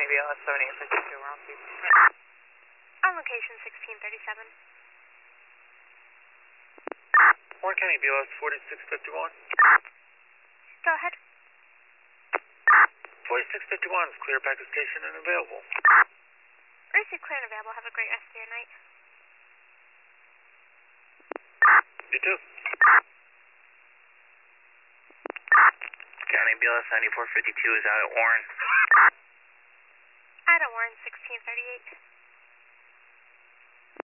BLS 7852, we're on speed. On location 1637. Warren County BLS 4651. Go ahead. 4651 is clear, package station and available. Received, clear and available. Have a great rest of your night. You too. County BLS 9452 is out at Warren. Out at Warren 1638.